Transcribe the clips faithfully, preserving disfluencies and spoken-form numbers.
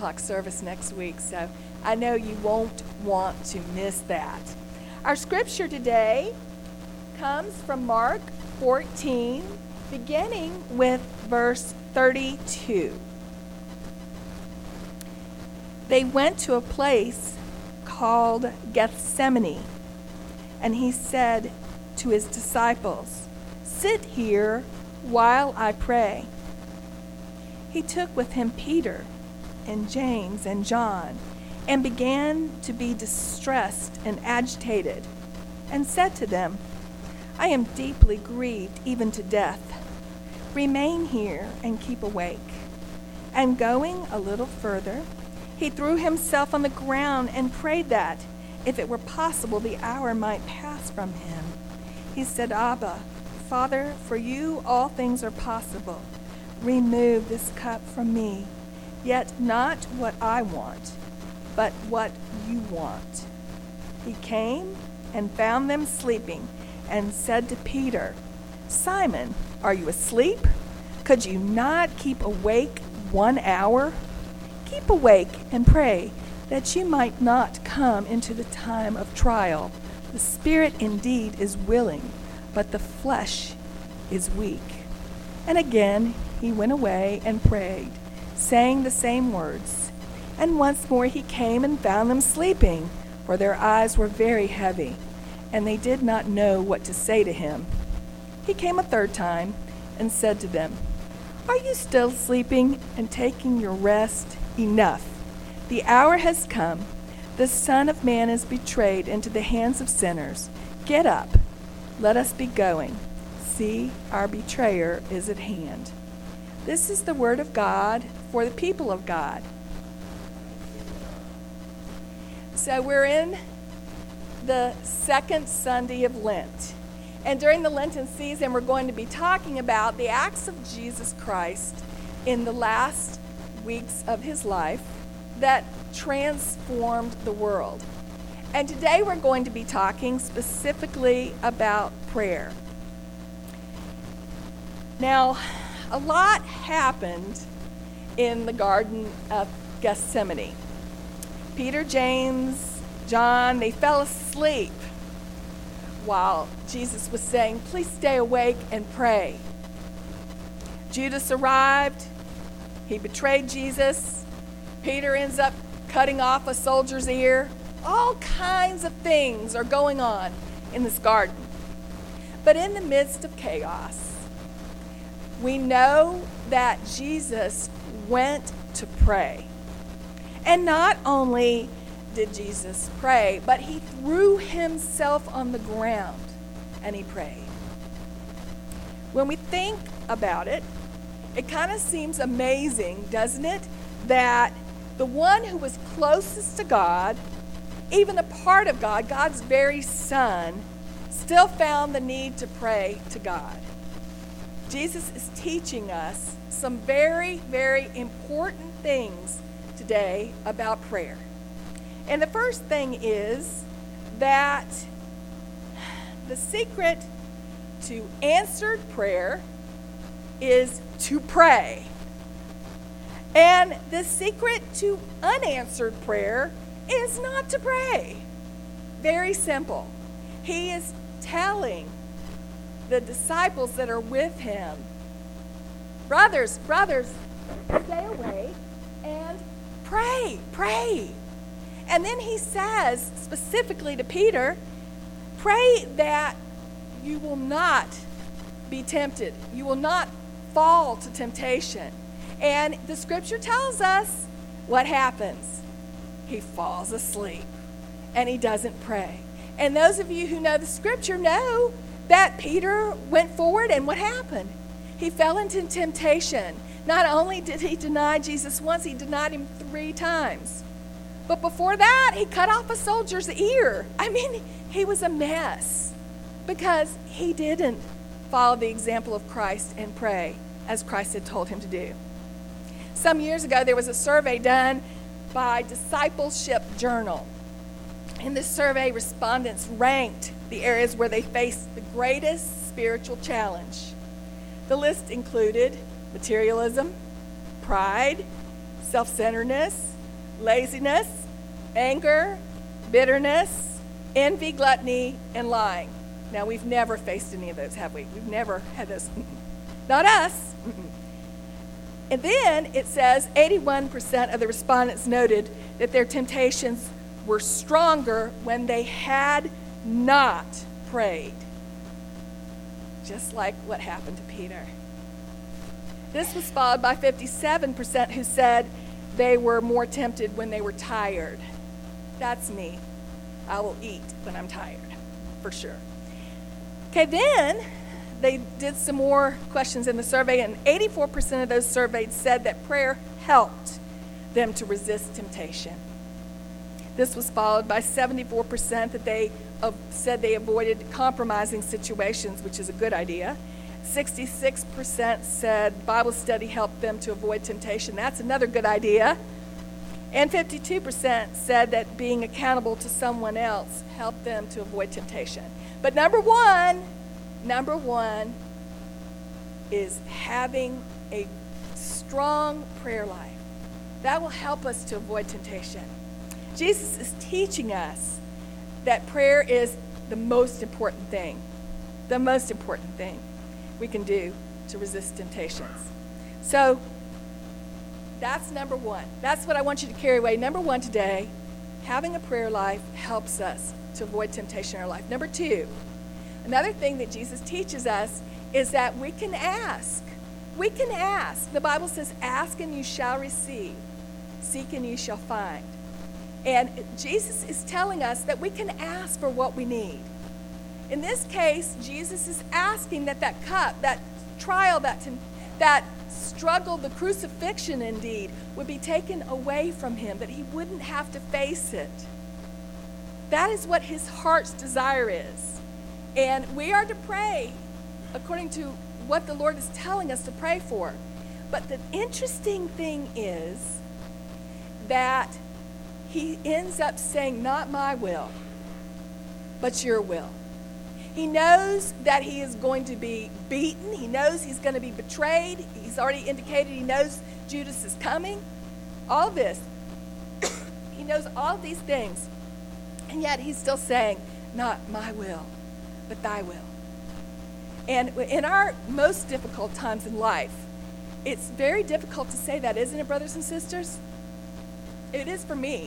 o'clock service next week, so I know you won't want to miss that. Our scripture today comes from Mark fourteen, beginning with verse thirty-two. They went to a place called Gethsemane, and he said to his disciples, "Sit here while I pray." He took with him Peter and James and John, and began to be distressed and agitated, and said to them, "I am deeply grieved even to death. Remain here and keep awake." And going a little further, he threw himself on the ground and prayed that, if it were possible, the hour might pass from him. He said, "Abba, Father, for you all things are possible. Remove this cup from me, yet not what I want, but what you want." He came and found them sleeping, and said to Peter, "Simon, are you asleep? Could you not keep awake one hour? Keep awake and pray, that you might not come into the time of trial. The spirit indeed is willing, but the flesh is weak." And again he went away and prayed, saying the same words. And once more he came and found them sleeping, for their eyes were very heavy, and they did not know what to say to him. He came a third time and said to them, "Are you still sleeping and taking your rest? Enough. The hour has come. The Son of Man is betrayed into the hands of sinners. Get up. Let us be going. See, our betrayer is at hand." This is the word of God for the people of God. So we're in the second Sunday of Lent. And during the Lenten season, we're going to be talking about the acts of Jesus Christ in the last weeks of his life that transformed the world. And today we're going to be talking specifically about prayer. Now, a lot happened in the Garden of Gethsemane. Peter, James, John, they fell asleep while Jesus was saying, "Please stay awake and pray." Judas arrived. He betrayed Jesus. Peter ends up cutting off a soldier's ear. All kinds of things are going on in this garden. But in the midst of chaos, we know that Jesus went to pray. And not only did Jesus pray, but he threw himself on the ground and he prayed. When we think about it, it kind of seems amazing, doesn't it, that the one who was closest to God, even a part of God, God's very Son, still found the need to pray to God. Jesus is teaching us some very, very important things today about prayer. And the first thing is that the secret to answered prayer is to pray. And the secret to unanswered prayer is not to pray. Very simple. He is telling the disciples that are with him, brothers, brothers, stay awake and pray, pray. And then he says specifically to Peter, pray that you will not be tempted. You will not fall to temptation. And the scripture tells us what happens. He falls asleep and he doesn't pray. And those of you who know the scripture know that Peter went forward and what happened? He fell into temptation. Not only did he deny Jesus once, he denied him three times. But before that, he cut off a soldier's ear. I mean, he was a mess because he didn't follow the example of Christ and pray as Christ had told him to do. Some years ago, there was a survey done by Discipleship Journal. In this survey, respondents ranked the areas where they faced the greatest spiritual challenge. The list included materialism, pride, self-centeredness, laziness, anger, bitterness, envy, gluttony, and lying. Now, we've never faced any of those, have we? We've never had those. Not us. And then it says eighty-one percent of the respondents noted that their temptations were stronger when they had not prayed. Just like what happened to Peter. This was followed by fifty-seven percent who said they were more tempted when they were tired. That's me. I will eat when I'm tired, for sure. Okay, then they did some more questions in the survey, and eighty-four percent of those surveyed said that prayer helped them to resist temptation. This was followed by seventy-four percent that they uh, said they avoided compromising situations, which is a good idea. sixty-six percent said Bible study helped them to avoid temptation. That's another good idea. And fifty-two percent said that being accountable to someone else helped them to avoid temptation. But number one, number one is having a strong prayer life. That will help us to avoid temptation. Jesus is teaching us that prayer is the most important thing, the most important thing we can do to resist temptations. So that's number one. That's what I want you to carry away. Number one today, having a prayer life helps us to avoid temptation in our life. Number two, another thing that Jesus teaches us is that we can ask. We can ask. The Bible says, ask and you shall receive. Seek and you shall find. And Jesus is telling us that we can ask for what we need. In this case, Jesus is asking that that cup, that trial, that, that struggle, the crucifixion indeed, would be taken away from him, that he wouldn't have to face it. That is what his heart's desire is. And we are to pray according to what the Lord is telling us to pray for. But the interesting thing is that he ends up saying, not my will, but your will. He knows that he is going to be beaten. He knows he's going to be betrayed. He's already indicated he knows Judas is coming. All this. He knows all these things. And yet he's still saying, not my will, but thy will. And in our most difficult times in life, it's very difficult to say that, isn't it, brothers and sisters? It is for me.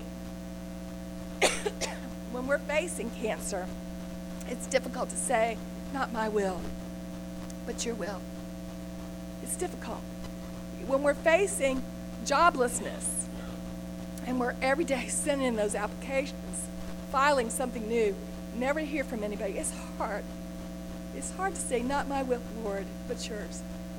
When we're facing cancer, it's difficult to say, not my will, but your will. It's difficult. When we're facing joblessness, and we're every day sending in those applications, filing something new, never hear from anybody, it's hard. It's hard to say, not my will, Lord, but yours.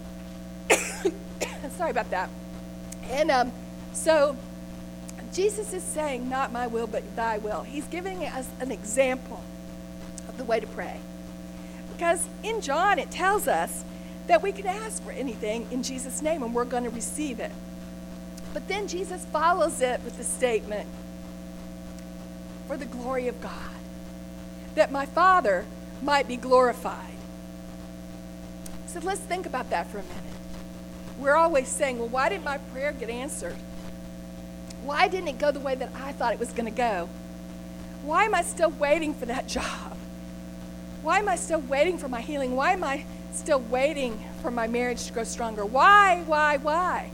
Sorry about that. And um, so Jesus is saying, not my will, but thy will. He's giving us an example of the way to pray. Because in John, it tells us that we can ask for anything in Jesus' name, and we're going to receive it. But then Jesus follows it with the statement, for the glory of God, that my Father might be glorified. So let's think about that for a minute. We're always saying, well, why didn't my prayer get answered? Why didn't it go the way that I thought it was going to go? Why am I still waiting for that job? Why am I still waiting for my healing? Why am I still waiting for my marriage to grow stronger? Why, why, why?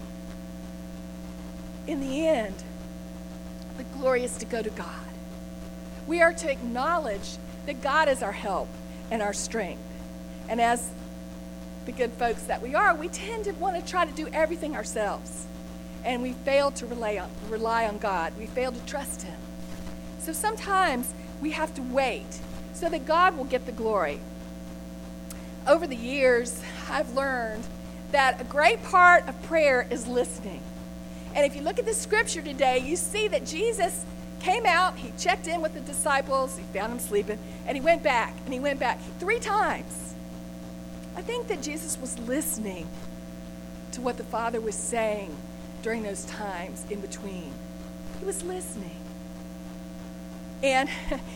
In the end, the glory is to go to God. We are to acknowledge that God is our help and our strength. And as the good folks that we are, we tend to want to try to do everything ourselves. And we fail to rely on, rely on God. We fail to trust him. So sometimes we have to wait so that God will get the glory. Over the years, I've learned that a great part of prayer is listening. And if you look at the scripture today, you see that Jesus came out, he checked in with the disciples, he found them sleeping, and he went back, and he went back three times. I think that Jesus was listening to what the Father was saying during those times in between. He was listening. And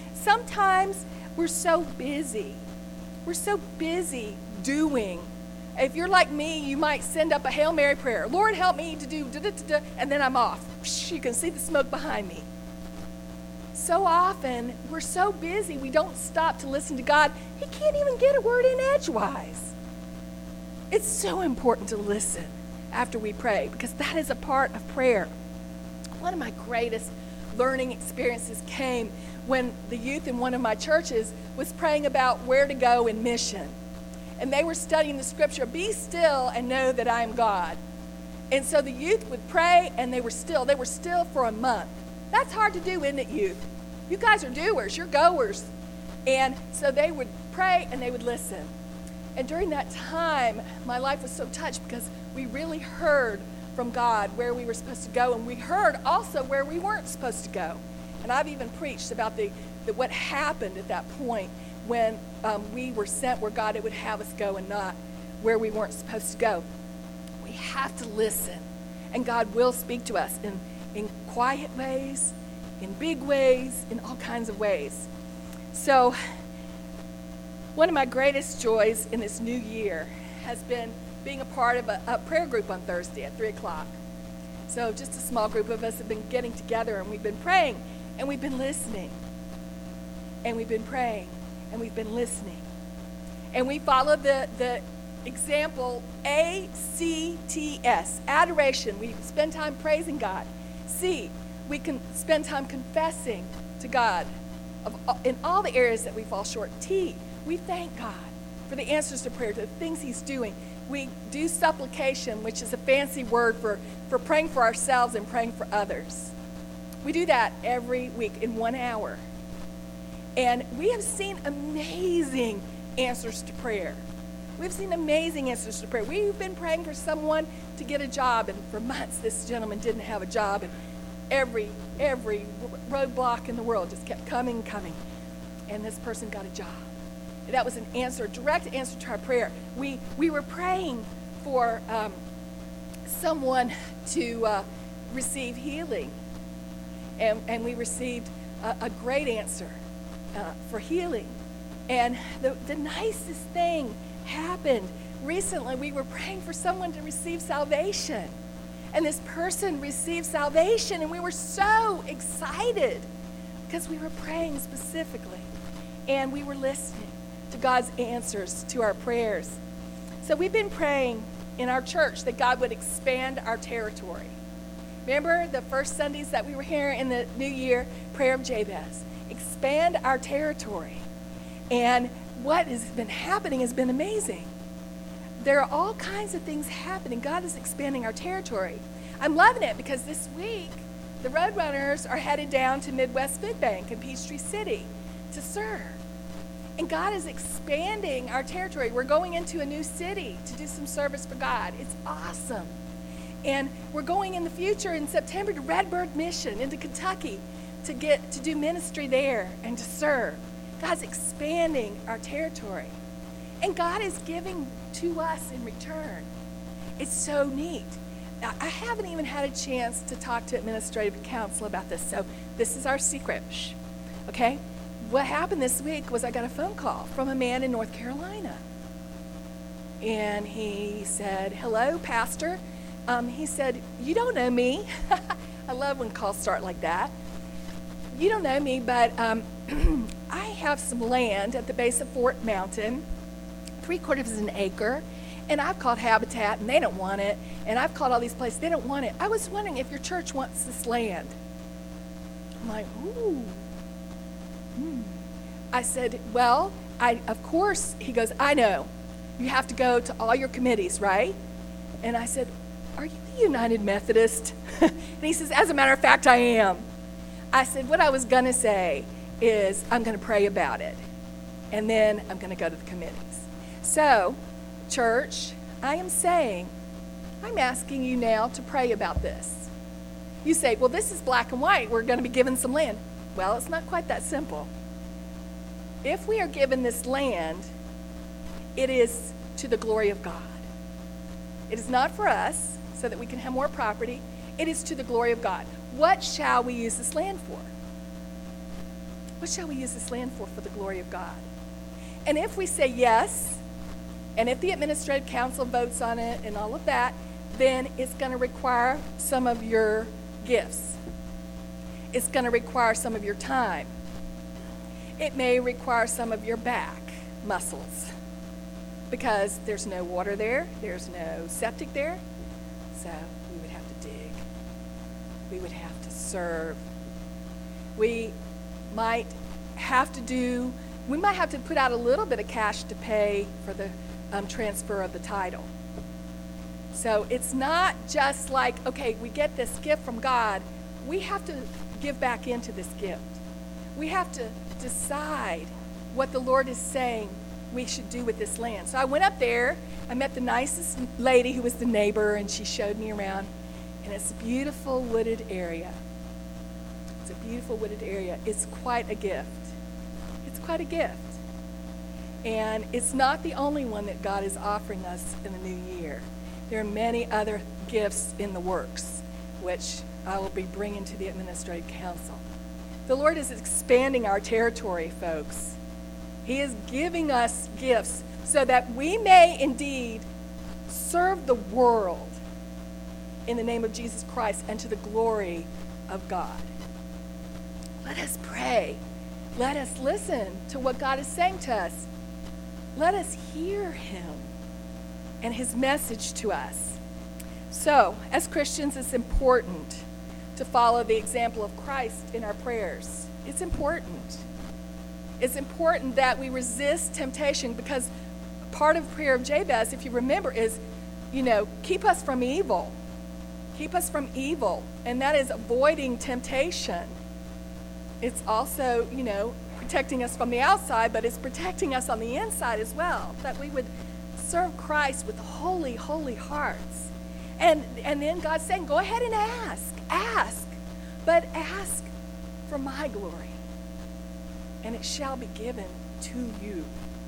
sometimes we're so busy. We're so busy doing If you're like me, you might send up a Hail Mary prayer. Lord, help me to do da-da-da-da, and then I'm off. You can see the smoke behind me. So often, we're so busy, we don't stop to listen to God. He can't even get a word in edgewise. It's so important to listen after we pray, because that is a part of prayer. One of my greatest learning experiences came when the youth in one of my churches was praying about where to go in mission. And they were studying the scripture, be still and know that I am God. And so the youth would pray, and they were still. They were still for a month. That's hard to do, isn't it, youth? You guys are doers. You're goers. And so they would pray, and they would listen. And during that time, my life was so touched because we really heard from God where we were supposed to go, and we heard also where we weren't supposed to go. And I've even preached about the, the what happened at that point when um, we were sent where God would have us go and not where we weren't supposed to go. We have to listen, and God will speak to us in, in quiet ways, in big ways, in all kinds of ways. So one of my greatest joys in this new year has been being a part of a, a prayer group on Thursday at three o'clock. So just a small group of us have been getting together, and we've been praying, and we've been listening, and we've been praying, and we've been listening. And we follow the, the example A C T S, adoration. We spend time praising God. C, we can spend time confessing to God of, in all the areas that we fall short. T, we thank God for the answers to prayer, to the things he's doing. We do supplication, which is a fancy word for, for praying for ourselves and praying for others. We do that every week in one hour. And we have seen amazing answers to prayer. We've seen amazing answers to prayer. We've been praying for someone to get a job, and for months this gentleman didn't have a job, and every every roadblock in the world just kept coming, coming, and this person got a job. That was an answer, a direct answer to our prayer. We we were praying for um, someone to uh, receive healing, and and we received a, a great answer uh, for healing. And the, the nicest thing happened recently. We were praying for someone to receive salvation, and this person received salvation, and we were so excited because we were praying specifically, and we were listening to God's answers to our prayers. So we've been praying in our church that God would expand our territory. Remember the first Sundays that we were here in the new year, prayer of Jabez, expand our territory. And what has been happening has been amazing. There are all kinds of things happening. God is expanding our territory. I'm loving it because this week the Roadrunners are headed down to Midwest Food Bank in Peachtree City to serve. And God is expanding our territory. We're going into a new city to do some service for God. It's awesome. And we're going in the future in September to Redbird Mission into Kentucky to get to do ministry there and to serve. God's expanding our territory. And God is giving to us in return. It's so neat. Now, I haven't even had a chance to talk to administrative council about this, so this is our secret. Shh. Okay? What happened this week was I got a phone call from a man in North Carolina. And he said, hello, Pastor. Um, he said, you don't know me. I love when calls start like that. You don't know me, but um, I have some land at the base of Fort Mountain, three quarters of an acre, and I've called Habitat, and they don't want it, and I've called all these places, they don't want it. I was wondering if your church wants this land. I'm like, ooh. Hmm. I said, well, I of course, he goes, I know. You have to go to all your committees, right? And I said, are you the United Methodist? And he says, as a matter of fact, I am. I said, what I was going to say is I'm going to pray about it, and then I'm going to go to the committees. So, church, I am saying, I'm asking you now to pray about this. You say, well, this is black and white. We're going to be given some land. Well, it's not quite that simple. If we are given this land, it is to the glory of God. It is not for us so that we can have more property. It is to the glory of God. What shall we use this land for? What shall we use this land for, for the glory of God? And if we say yes, And if the administrative council votes on it and all of that, then it's going to require some of your gifts. It's going to require some of your time. It may require some of your back muscles because there's no water there, there's no septic there, so we would have to dig. We would have to serve. We might have to do, we might have to put out a little bit of cash to pay for the um, transfer of the title. So it's not just like, okay, we get this gift from God. We have to give back into this gift. We have to decide what the Lord is saying we should do with this land. So I went up there. I met the nicest lady who was the neighbor, and she showed me around. And it's a beautiful wooded area. It's a beautiful wooded area. It's quite a gift. It's quite a gift. And it's not the only one that God is offering us in the new year. There are many other gifts in the works, which I will be bringing to the administrative council. The Lord is expanding our territory, folks. He is giving us gifts so that we may indeed serve the world in the name of Jesus Christ and to the glory of God. Let us pray. Let us listen to what God is saying to us. Let us hear him and his message to us. So, as Christians, it's important to follow the example of Christ in our prayers. It's important. It's important that we resist temptation, because part of the prayer of Jabez, if you remember, is, you know, keep us from evil. Keep us from evil. And that is avoiding temptation. It's also, you know, protecting us from the outside, but it's protecting us on the inside as well, that we would serve Christ with holy, holy hearts. And and then God's saying, go ahead and ask. Ask. But ask for my glory, and it shall be given to you.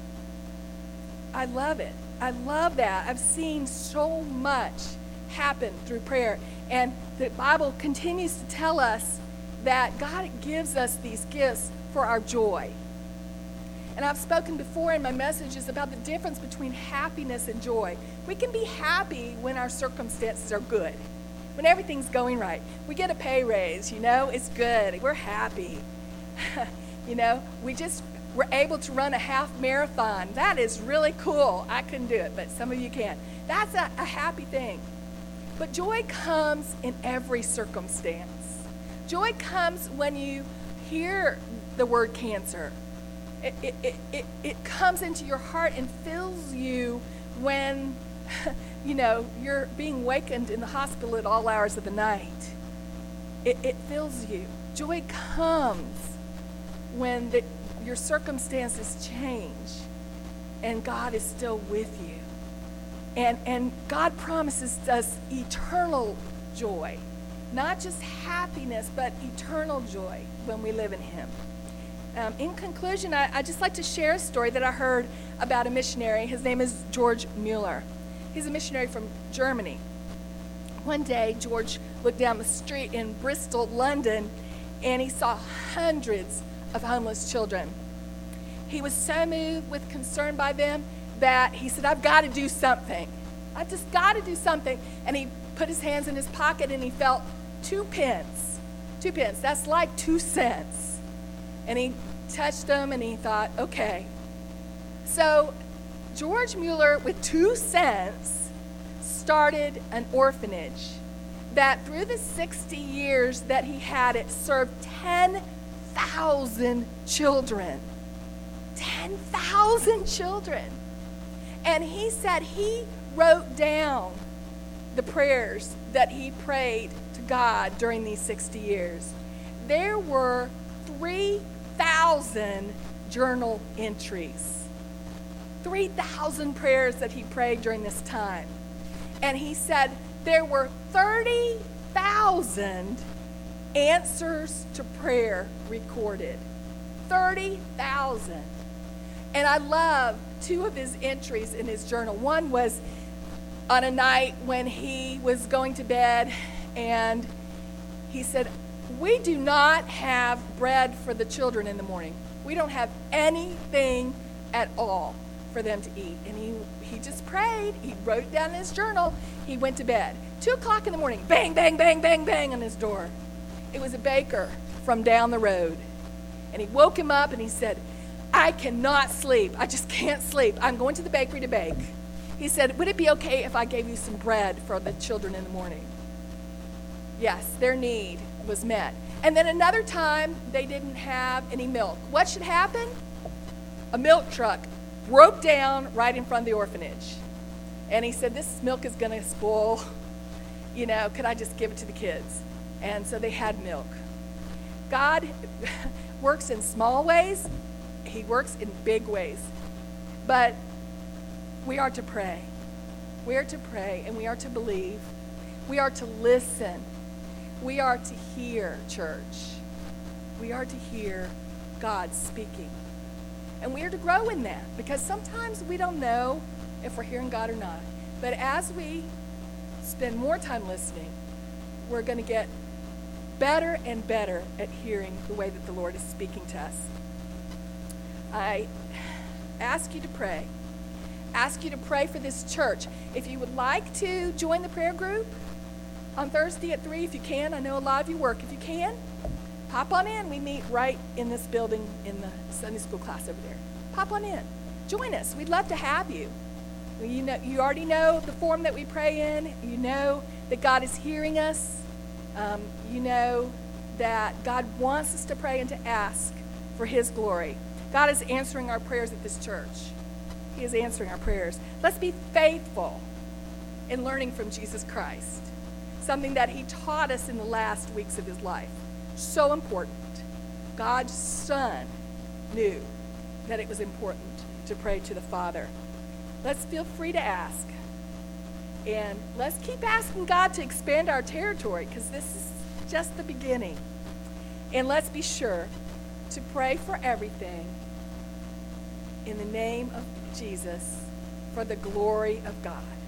I love it. I love that. I've seen so much happen through prayer. And the Bible continues to tell us that God gives us these gifts for our joy. And I've spoken before in my messages about the difference between happiness and joy. We can be happy when our circumstances are good, when everything's going right. We get a pay raise, you know, it's good. We're happy. You know, we just were able to run a half marathon. That is really cool. I couldn't do it, but some of you can. That's a, a happy thing. But joy comes in every circumstance. Joy comes when you hear the word cancer. It, it, it, it, it comes into your heart and fills you when, you know, you're being wakened in the hospital at all hours of the night. It, it fills you. Joy comes when the, your circumstances change and God is still with you. And, and God promises us eternal joy, not just happiness, but eternal joy when we live in him. Um, in conclusion, I, I'd just like to share a story that I heard about a missionary. His name is George Mueller. He's a missionary from Germany. One day, George looked down the street in Bristol, London, and he saw hundreds of homeless children. He was so moved with concern by them that he said, I've got to do something. I've just got to do something. And he put his hands in his pocket and he felt two pence. Two pence. That's like two cents. And he touched them and he thought, okay. So George Mueller, with two cents, started an orphanage that through the sixty years that he had it served ten thousand children. ten thousand children. And he said he wrote down the prayers that he prayed to God during these sixty years. There were three thousand journal entries. three thousand prayers that he prayed during this time. And he said there were thirty thousand answers to prayer recorded. thirty thousand. And I love two of his entries in his journal. One was on a night when he was going to bed, and he said, we do not have bread for the children in the morning. We don't have anything at all. for them to eat. And he, he just prayed. He wrote it down in his journal. He went to bed. Two o'clock in the morning, bang, bang, bang, bang, bang on his door. It was a baker from down the road. And he woke him up and he said, I cannot sleep. I just can't sleep. I'm going to the bakery to bake. He said, would it be okay if I gave you some bread for the children in the morning? Yes, their need was met. And then another time, they didn't have any milk. What should happen? A milk truck broke down right in front of the orphanage. And he said, this milk is going to spoil. You know, could I just give it to the kids? And so they had milk. God works in small ways. He works in big ways. But we are to pray. We are to pray, and we are to believe. We are to listen. We are to hear, church. We are to hear God speaking. And we are to grow in that, because sometimes we don't know if we're hearing God or not. But as we spend more time listening, we're going to get better and better at hearing the way that the Lord is speaking to us. I ask you to pray. Ask you to pray for this church. If you would like to join the prayer group on Thursday at three, if you can, I know a lot of you work. If you can, pop on in. We meet right in this building in the Sunday school class over there. Pop on in. Join us. We'd love to have you. You know, you already know the form that we pray in. You know that God is hearing us. Um, you know that God wants us to pray and to ask for his glory. God is answering our prayers at this church. He is answering our prayers. Let's be faithful in learning from Jesus Christ, something that he taught us in the last weeks of his life. So important. God's Son knew that it was important to pray to the Father. Let's feel free to ask. And let's keep asking God to expand our territory, because this is just the beginning. And let's be sure to pray for everything in the name of Jesus for the glory of God.